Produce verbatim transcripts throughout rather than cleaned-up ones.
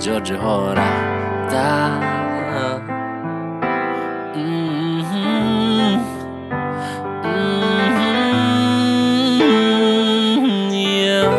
George Hora, da. Mm-hmm. Mm-hmm. Yeah.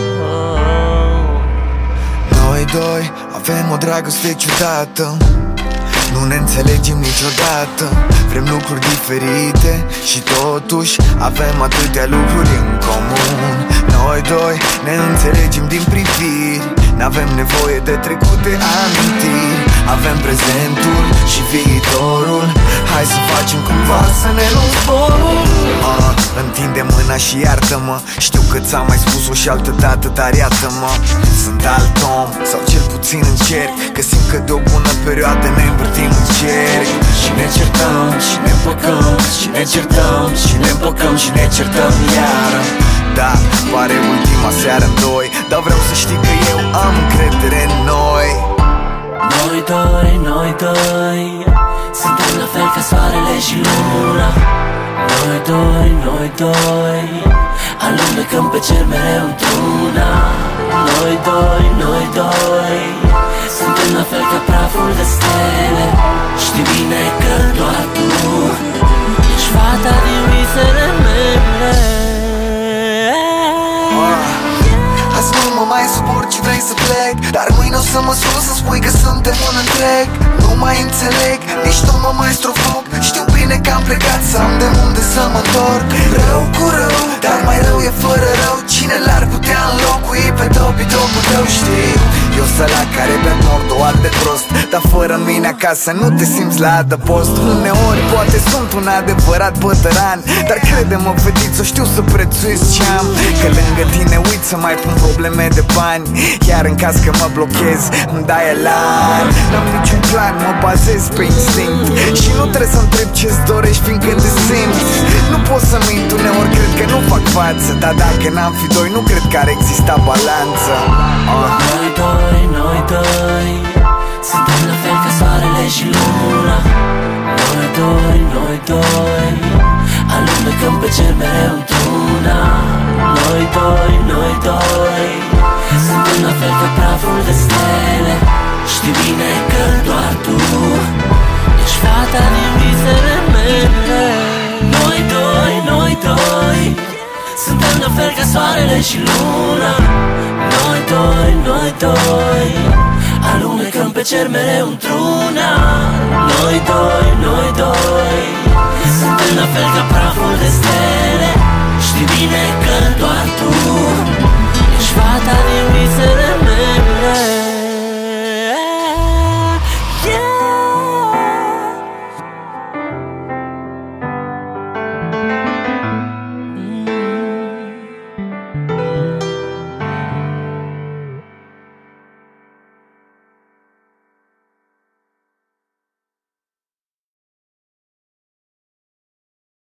Noi doi avem o dragoste ciudată, nu ne înțelegem niciodată. Vrem lucruri diferite și totuși avem atâtea lucruri în comun. Noi doi ne înțelegem din priviri, n-avem nevoie de trecute amintiri. Avem prezentul și viitorul, hai să facem cumva să ne luăm zborul. uh, Întinde mâna și iartă-mă, știu că ți-am mai spus-o și altă dată, dar iată-mă. Sunt alt om, sau cel puțin încerc, că simt că de o bună perioadă ne învârtim în cerc. Și ne certăm, și ne împăcăm, și ne certăm, și ne împăcăm, și ne certăm iară. Da, pare ultima seară în doi, dar vreau să știi că eu am încredere în noi. Noi doi, noi doi, suntem la fel ca soarele și luna. Noi doi, noi doi, alunecăm pe cer mereu într-una. Noi doi, noi doi, suntem la fel ca praful de stele. Știi bine că doar tu ești fata din visele mele. Azi nu mă mai suport și vrei să plec, dar mâine o să mă sun să spui că suntem un întreg. Nu mai înțeleg, nici nu mă mai strofoc. Știu bine că am plecat să am de unde să mă întorc. Rău cu rău, dar mai rău e fără rău. Cine l-ar putea înlocui pe dobitocul tău, știi? Eu sărac care bea mort o alt de prost, dar fără mine acasă nu te simți la adăpost. Uneori poate sunt un adevărat bătăran, dar crede-mă fetiță, știu să prețuiesc ce am. Că lângă tine uit să mai pun probleme de bani, iar în caz că mă blochez îmi dai elan. N-am niciun plan, mă bazez pe instinct și nu trebuie să întreb ce-ți dorești fiindcă te simți. Nu pot să mint, uneori cred că nu fac față, dar dacă n-am fi doi nu cred că ar exista balanță. uh. Noi doi, noi doi, suntem la fel ca soarele și luna. Noi doi, noi doi, alunecăm pe cer mereu într-una. Noi doi, noi doi, suntem la fel ca praful de stele. Știi bine că doar tu ești fata din visele mele. Noi doi, noi doi, suntem la fel ca soarele și luna. Noi doi, noi doi, alunecăm pe cer mereu într-una. Noi doi, noi doi,